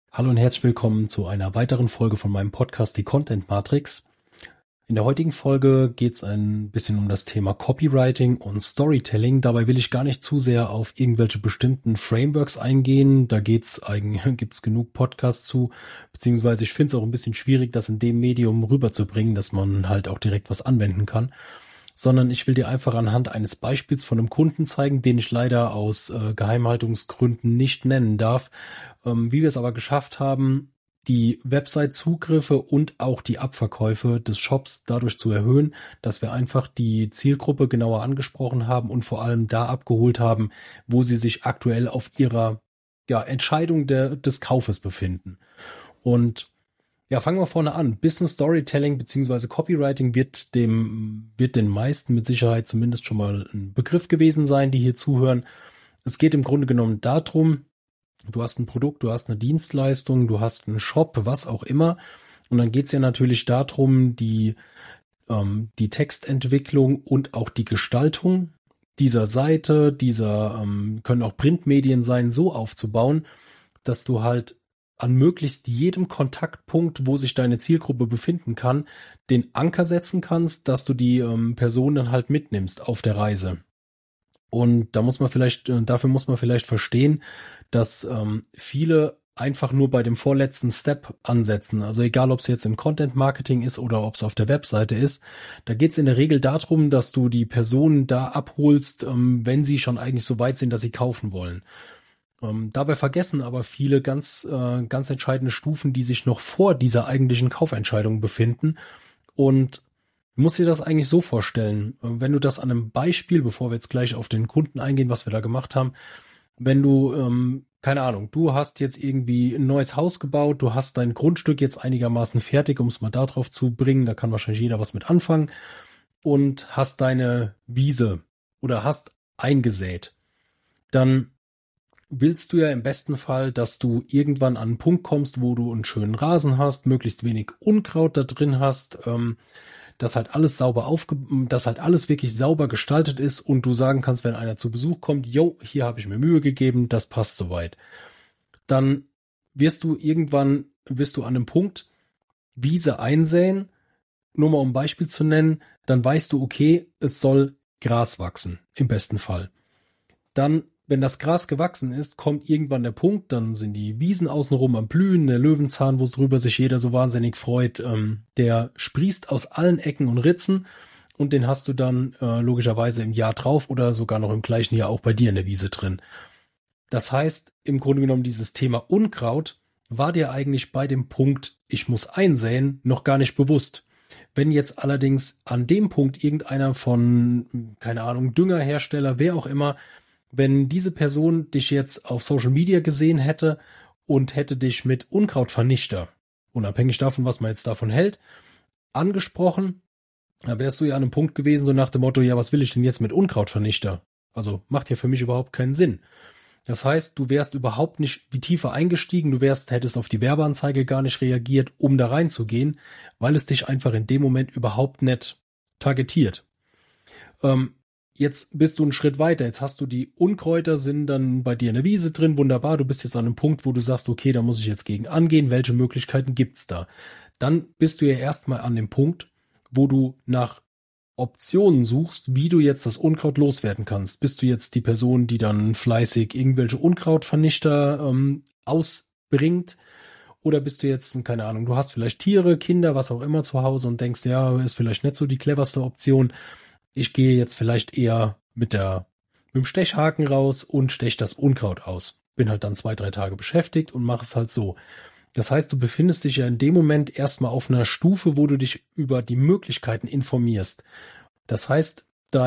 Hallo und herzlich willkommen zu einer weiteren Folge von meinem Podcast, die Content Matrix. In der heutigen Folge geht es ein bisschen um das Thema Copywriting und Storytelling. Dabei will ich gar nicht zu sehr auf irgendwelche bestimmten Frameworks eingehen. Da gibt's genug Podcasts zu, beziehungsweise ich finde es auch ein bisschen schwierig, das in dem Medium rüberzubringen, dass man halt auch direkt was anwenden kann. Sondern ich will dir einfach anhand eines Beispiels von einem Kunden zeigen, den ich leider aus Geheimhaltungsgründen nicht nennen darf, wie wir es aber geschafft haben, die Website-Zugriffe und auch die Abverkäufe des Shops dadurch zu erhöhen, dass wir einfach die Zielgruppe genauer angesprochen haben und vor allem da abgeholt haben, wo sie sich aktuell auf ihrer Entscheidung des Kaufes befinden. Und ja, fangen wir vorne an. Business Storytelling bzw. Copywriting wird den meisten mit Sicherheit zumindest schon mal ein Begriff gewesen sein, die hier zuhören. Es geht im Grunde genommen darum, du hast ein Produkt, du hast eine Dienstleistung, du hast einen Shop, was auch immer. Und dann geht es ja natürlich darum, die Textentwicklung und auch die Gestaltung dieser Seite, können auch Printmedien sein, so aufzubauen, dass du halt an möglichst jedem Kontaktpunkt, wo sich deine Zielgruppe befinden kann, den Anker setzen kannst, dass du die Person dann halt mitnimmst auf der Reise. Und dafür muss man vielleicht verstehen, dass viele einfach nur bei dem vorletzten Step ansetzen. Also egal, ob es jetzt im Content Marketing ist oder ob es auf der Webseite ist, da geht es in der Regel darum, dass du die Person da abholst, wenn sie schon eigentlich so weit sind, dass sie kaufen wollen. Dabei vergessen aber viele ganz entscheidende Stufen, die sich noch vor dieser eigentlichen Kaufentscheidung befinden. Und du musst dir das eigentlich so vorstellen, wenn du das an einem Beispiel, bevor wir jetzt gleich auf den Kunden eingehen, was wir da gemacht haben, wenn du, keine Ahnung, du hast jetzt irgendwie ein neues Haus gebaut, du hast dein Grundstück jetzt einigermaßen fertig, um es mal darauf zu bringen, da kann wahrscheinlich jeder was mit anfangen, und hast deine Wiese oder hast eingesät, dann willst du ja im besten Fall, dass du irgendwann an einen Punkt kommst, wo du einen schönen Rasen hast, möglichst wenig Unkraut da drin hast, dass halt alles dass halt alles wirklich sauber gestaltet ist und du sagen kannst, wenn einer zu Besuch kommt, yo, hier habe ich mir Mühe gegeben, das passt soweit. Dann wirst du an einem Punkt Wiese einsäen, nur mal um ein Beispiel zu nennen, dann weißt du, okay, es soll Gras wachsen, im besten Fall. Dann, wenn das Gras gewachsen ist, kommt irgendwann der Punkt, dann sind die Wiesen außenrum am Blühen, der Löwenzahn, wo es drüber sich jeder so wahnsinnig freut, der sprießt aus allen Ecken und Ritzen und den hast du dann logischerweise im Jahr drauf oder sogar noch im gleichen Jahr auch bei dir in der Wiese drin. Das heißt, im Grunde genommen dieses Thema Unkraut war dir eigentlich bei dem Punkt, ich muss einsäen, noch gar nicht bewusst. Wenn jetzt allerdings an dem Punkt irgendeiner von, keine Ahnung, Düngerhersteller, wer auch immer, wenn diese Person dich jetzt auf Social Media gesehen hätte und hätte dich mit Unkrautvernichter, unabhängig davon, was man jetzt davon hält, angesprochen, da wärst du ja an einem Punkt gewesen, so nach dem Motto, ja, was will ich denn jetzt mit Unkrautvernichter? Also macht ja für mich überhaupt keinen Sinn. Das heißt, du wärst überhaupt nicht wie tiefer eingestiegen, hättest auf die Werbeanzeige gar nicht reagiert, um da reinzugehen, weil es dich einfach in dem Moment überhaupt nicht targetiert. Jetzt bist du einen Schritt weiter. Jetzt hast du die Unkräuter, sind dann bei dir in der Wiese drin. Wunderbar. Du bist jetzt an einem Punkt, wo du sagst, okay, da muss ich jetzt gegen angehen. Welche Möglichkeiten gibt's da? Dann bist du ja erstmal an dem Punkt, wo du nach Optionen suchst, wie du jetzt das Unkraut loswerden kannst. Bist du jetzt die Person, die dann fleißig irgendwelche Unkrautvernichter ausbringt? Oder bist du jetzt, keine Ahnung, du hast vielleicht Tiere, Kinder, was auch immer zu Hause und denkst, ja, ist vielleicht nicht so die cleverste Option. Ich gehe jetzt vielleicht eher mit dem Stechhaken raus und stech das Unkraut aus. Bin halt dann 2-3 Tage beschäftigt und mache es halt so. Das heißt, du befindest dich ja in dem Moment erstmal auf einer Stufe, wo du dich über die Möglichkeiten informierst. Das heißt,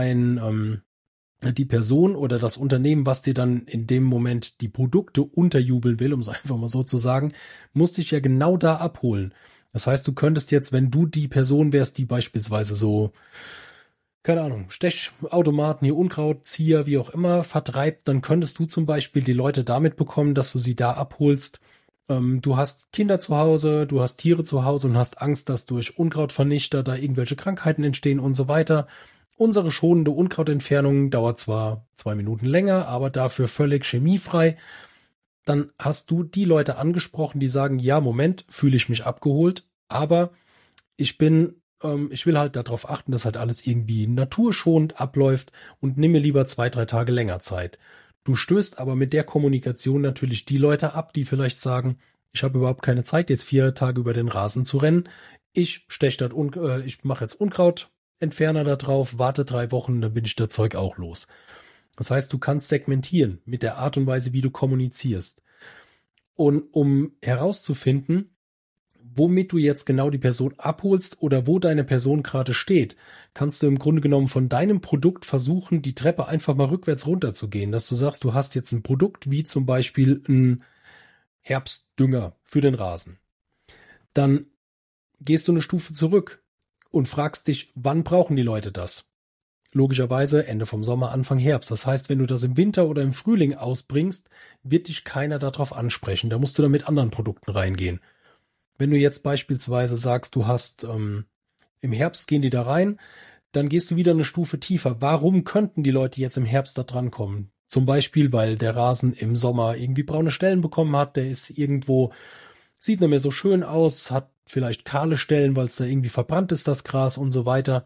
die Person oder das Unternehmen, was dir dann in dem Moment die Produkte unterjubeln will, um es einfach mal so zu sagen, muss dich ja genau da abholen. Das heißt, du könntest jetzt, wenn du die Person wärst, die beispielsweise so, keine Ahnung, Stechautomaten, hier Unkrautzieher, wie auch immer, vertreibt, dann könntest du zum Beispiel die Leute damit bekommen, dass du sie da abholst. Du hast Kinder zu Hause, du hast Tiere zu Hause und hast Angst, dass durch Unkrautvernichter da irgendwelche Krankheiten entstehen und so weiter. Unsere schonende Unkrautentfernung dauert zwar 2 Minuten länger, aber dafür völlig chemiefrei. dann hast du die Leute angesprochen, die sagen, ja, Moment, fühle ich mich abgeholt, aber ich will halt darauf achten, dass halt alles irgendwie naturschonend abläuft und nimm mir lieber 2, 3 Tage länger Zeit. Du stößt aber mit der Kommunikation natürlich die Leute ab, die vielleicht sagen, ich habe überhaupt keine Zeit, jetzt 4 Tage über den Rasen zu rennen. Ich mache jetzt Unkrautentferner da drauf, warte 3 Wochen, dann bin ich das Zeug auch los. Das heißt, du kannst segmentieren mit der Art und Weise, wie du kommunizierst. Und um herauszufinden, womit du jetzt genau die Person abholst oder wo deine Person gerade steht, kannst du im Grunde genommen von deinem Produkt versuchen, die Treppe einfach mal rückwärts runterzugehen, dass du sagst, du hast jetzt ein Produkt wie zum Beispiel ein Herbstdünger für den Rasen. Dann gehst du eine Stufe zurück und fragst dich, wann brauchen die Leute das? Logischerweise Ende vom Sommer, Anfang Herbst. Das heißt, wenn du das im Winter oder im Frühling ausbringst, wird dich keiner darauf ansprechen. Da musst du dann mit anderen Produkten reingehen. Wenn du jetzt beispielsweise sagst, du hast im Herbst gehen die da rein, dann gehst du wieder eine Stufe tiefer. Warum könnten die Leute jetzt im Herbst da dran kommen? Zum Beispiel, weil der Rasen im Sommer irgendwie braune Stellen bekommen hat, der ist irgendwo, sieht nicht mehr so schön aus, hat vielleicht kahle Stellen, weil es da irgendwie verbrannt ist, das Gras und so weiter.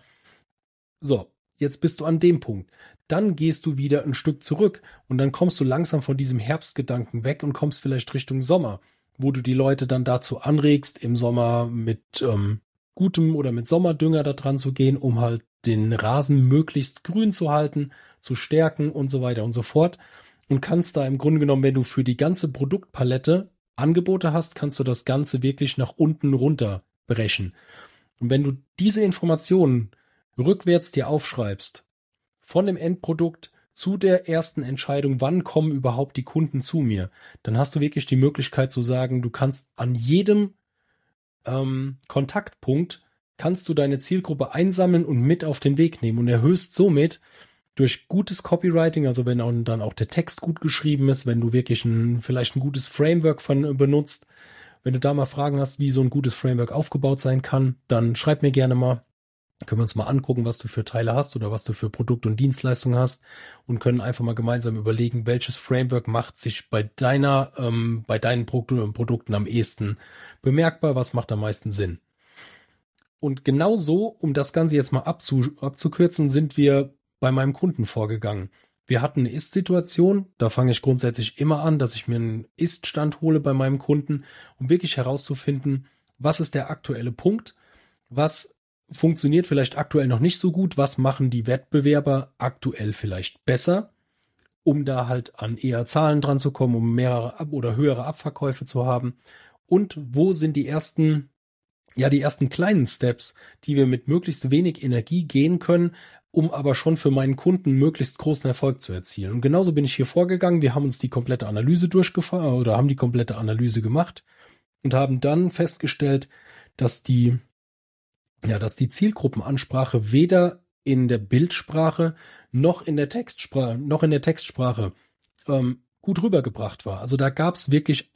So, jetzt bist du an dem Punkt. Dann gehst du wieder ein Stück zurück und dann kommst du langsam von diesem Herbstgedanken weg und kommst vielleicht Richtung Sommer, wo du die Leute dann dazu anregst, im Sommer mit gutem oder mit Sommerdünger da dran zu gehen, um halt den Rasen möglichst grün zu halten, zu stärken und so weiter und so fort. Und kannst da im Grunde genommen, wenn du für die ganze Produktpalette Angebote hast, kannst du das Ganze wirklich nach unten runter brechen. Und wenn du diese Informationen rückwärts dir aufschreibst, von dem Endprodukt zu der ersten Entscheidung, wann kommen überhaupt die Kunden zu mir, dann hast du wirklich die Möglichkeit zu sagen, du kannst an jedem Kontaktpunkt, kannst du deine Zielgruppe einsammeln und mit auf den Weg nehmen und erhöhst somit durch gutes Copywriting, also wenn dann auch der Text gut geschrieben ist, wenn du wirklich vielleicht ein gutes Framework benutzt, wenn du da mal Fragen hast, wie so ein gutes Framework aufgebaut sein kann, dann schreib mir gerne mal. Können wir uns mal angucken, was du für Teile hast oder was du für Produkt- und Dienstleistungen hast und können einfach mal gemeinsam überlegen, welches Framework macht sich bei deinen Produkten am ehesten bemerkbar, was macht am meisten Sinn. Und genau so, um das Ganze jetzt mal abzukürzen, sind wir bei meinem Kunden vorgegangen. Wir hatten eine Ist-Situation, da fange ich grundsätzlich immer an, dass ich mir einen Ist-Stand hole bei meinem Kunden, um wirklich herauszufinden, was ist der aktuelle Punkt, was funktioniert vielleicht aktuell noch nicht so gut, was machen die Wettbewerber aktuell vielleicht besser, um da halt an eher Zahlen dran zu kommen, um mehrere oder höhere Abverkäufe zu haben und wo sind die ersten kleinen Steps, die wir mit möglichst wenig Energie gehen können, um aber schon für meinen Kunden möglichst großen Erfolg zu erzielen. Und genauso bin ich hier vorgegangen, wir haben uns die komplette Analyse durchgefahren oder haben die komplette Analyse gemacht und haben dann festgestellt, dass die Zielgruppenansprache weder in der Bildsprache noch in der Textsprache gut rübergebracht war. Also da gab es wirklich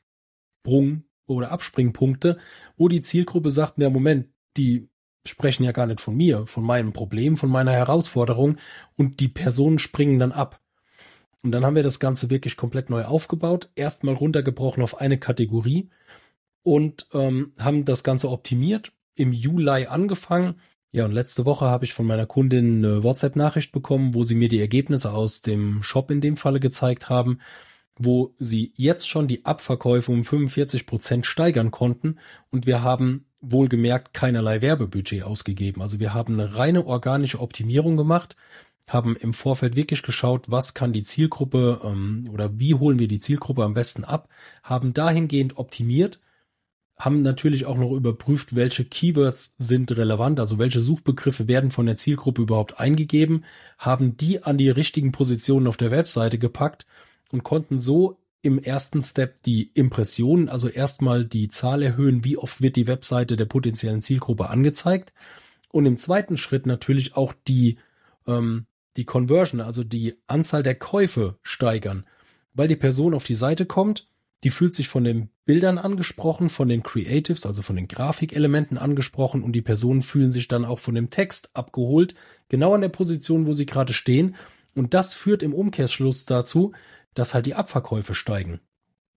Abspringpunkte, wo die Zielgruppe sagt, ja Moment, die sprechen ja gar nicht von mir, von meinem Problem, von meiner Herausforderung und die Personen springen dann ab. Und dann haben wir das Ganze wirklich komplett neu aufgebaut, erstmal runtergebrochen auf eine Kategorie und haben das Ganze optimiert, im Juli angefangen. Ja, und letzte Woche habe ich von meiner Kundin eine WhatsApp-Nachricht bekommen, wo sie mir die Ergebnisse aus dem Shop in dem Falle gezeigt haben, wo sie jetzt schon die Abverkäufe um 45% steigern konnten und wir haben wohlgemerkt keinerlei Werbebudget ausgegeben. Also wir haben eine reine organische Optimierung gemacht, haben im Vorfeld wirklich geschaut, was kann die Zielgruppe oder wie holen wir die Zielgruppe am besten ab, haben dahingehend optimiert, haben natürlich auch noch überprüft, welche Keywords sind relevant, also welche Suchbegriffe werden von der Zielgruppe überhaupt eingegeben, haben die an die richtigen Positionen auf der Webseite gepackt und konnten so im ersten Step die Impressionen, also erstmal die Zahl erhöhen, wie oft wird die Webseite der potenziellen Zielgruppe angezeigt und im zweiten Schritt natürlich auch die Conversion, also die Anzahl der Käufe steigern, weil die Person auf die Seite kommt, die fühlt sich von den Bildern angesprochen, von den Creatives, also von den Grafikelementen angesprochen und die Personen fühlen sich dann auch von dem Text abgeholt, genau an der Position, wo sie gerade stehen. Und das führt im Umkehrschluss dazu, dass halt die Abverkäufe steigen.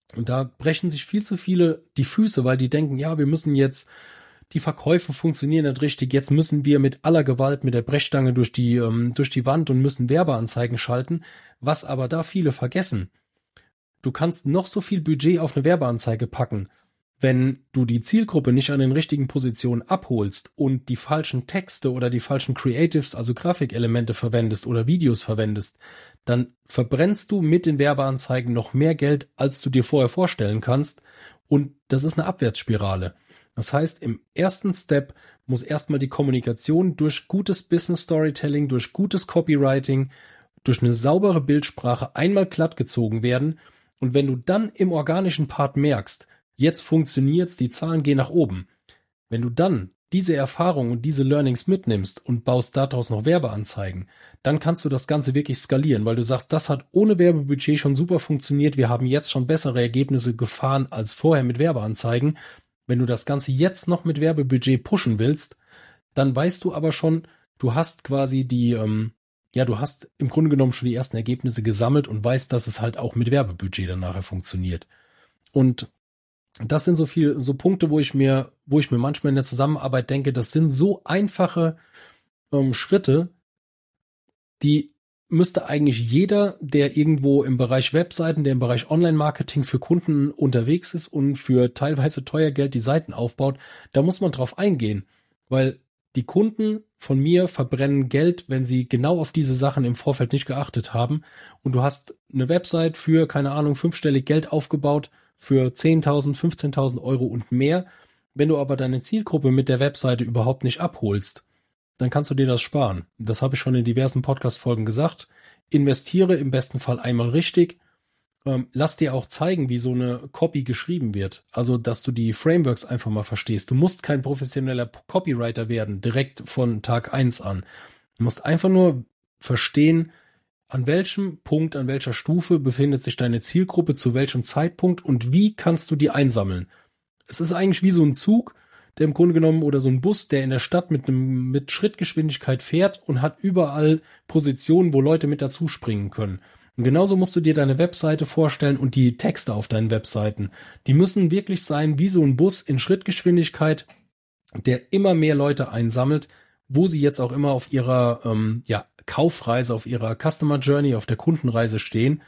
Und da brechen sich viel zu viele die Füße, weil die denken, ja, wir müssen jetzt, die Verkäufe funktionieren nicht richtig, jetzt müssen wir mit aller Gewalt mit der Brechstange durch die Wand und müssen Werbeanzeigen schalten. Was aber da viele vergessen: Du kannst noch so viel Budget auf eine Werbeanzeige packen. Wenn du die Zielgruppe nicht an den richtigen Positionen abholst und die falschen Texte oder die falschen Creatives, also Grafikelemente verwendest oder Videos verwendest, dann verbrennst du mit den Werbeanzeigen noch mehr Geld, als du dir vorher vorstellen kannst. Und das ist eine Abwärtsspirale. Das heißt, im ersten Step muss erstmal die Kommunikation durch gutes Business Storytelling, durch gutes Copywriting, durch eine saubere Bildsprache einmal glatt gezogen werden. Und wenn du dann im organischen Part merkst, jetzt funktioniert's, die Zahlen gehen nach oben. Wenn du dann diese Erfahrung und diese Learnings mitnimmst und baust daraus noch Werbeanzeigen, dann kannst du das Ganze wirklich skalieren, weil du sagst, das hat ohne Werbebudget schon super funktioniert, wir haben jetzt schon bessere Ergebnisse gefahren als vorher mit Werbeanzeigen. Wenn du das Ganze jetzt noch mit Werbebudget pushen willst, dann weißt du aber schon, du hast quasi du hast im Grunde genommen schon die ersten Ergebnisse gesammelt und weißt, dass es halt auch mit Werbebudget dann nachher funktioniert. Und das sind so Punkte, wo ich mir manchmal in der Zusammenarbeit denke, das sind so einfache Schritte, die müsste eigentlich jeder, der irgendwo im Bereich Webseiten, der im Bereich Online-Marketing für Kunden unterwegs ist und für teilweise teuer Geld die Seiten aufbaut, da muss man drauf eingehen, weil die Kunden von mir verbrennen Geld, wenn sie genau auf diese Sachen im Vorfeld nicht geachtet haben, und du hast eine Website für, keine Ahnung, 5-stellig Geld aufgebaut, für 10.000, 15.000 Euro und mehr. Wenn du aber deine Zielgruppe mit der Webseite überhaupt nicht abholst, dann kannst du dir das sparen. Das habe ich schon in diversen Podcast-Folgen gesagt. Investiere im besten Fall einmal richtig. Lass dir auch zeigen, wie so eine Copy geschrieben wird. Also, dass du die Frameworks einfach mal verstehst. Du musst kein professioneller Copywriter werden, direkt von Tag 1 an. Du musst einfach nur verstehen, an welchem Punkt, an welcher Stufe befindet sich deine Zielgruppe, zu welchem Zeitpunkt und wie kannst du die einsammeln. Es ist eigentlich wie so ein Zug, der im Grunde genommen, oder so ein Bus, der in der Stadt mit Schrittgeschwindigkeit fährt und hat überall Positionen, wo Leute mit dazu springen können. Und genauso musst du dir deine Webseite vorstellen und die Texte auf deinen Webseiten. Die müssen wirklich sein wie so ein Bus in Schrittgeschwindigkeit, der immer mehr Leute einsammelt, wo sie jetzt auch immer auf ihrer Kaufreise, auf ihrer Customer Journey, auf der Kundenreise stehen.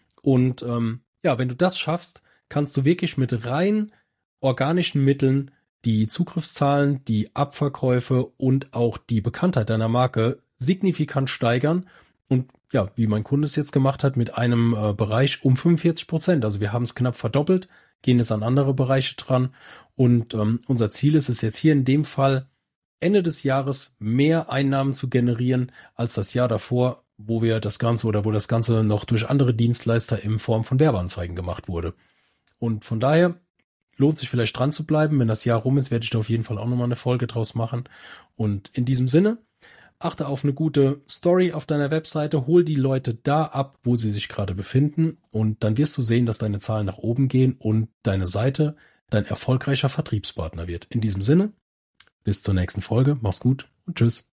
Und wenn du das schaffst, kannst du wirklich mit rein organischen Mitteln die Zugriffszahlen, die Abverkäufe und auch die Bekanntheit deiner Marke signifikant steigern. Und ja, wie mein Kunde es jetzt gemacht hat, mit einem Bereich um 45%. Also wir haben es knapp verdoppelt, gehen jetzt an andere Bereiche dran. Und unser Ziel ist es jetzt hier in dem Fall, Ende des Jahres mehr Einnahmen zu generieren als das Jahr davor, wo das Ganze noch durch andere Dienstleister in Form von Werbeanzeigen gemacht wurde. Und von daher lohnt sich vielleicht dran zu bleiben. Wenn das Jahr rum ist, werde ich da auf jeden Fall auch nochmal eine Folge draus machen. Und in diesem Sinne, achte auf eine gute Story auf deiner Webseite, hol die Leute da ab, wo sie sich gerade befinden, und dann wirst du sehen, dass deine Zahlen nach oben gehen und deine Seite dein erfolgreicher Vertriebspartner wird. In diesem Sinne, bis zur nächsten Folge. Mach's gut und tschüss.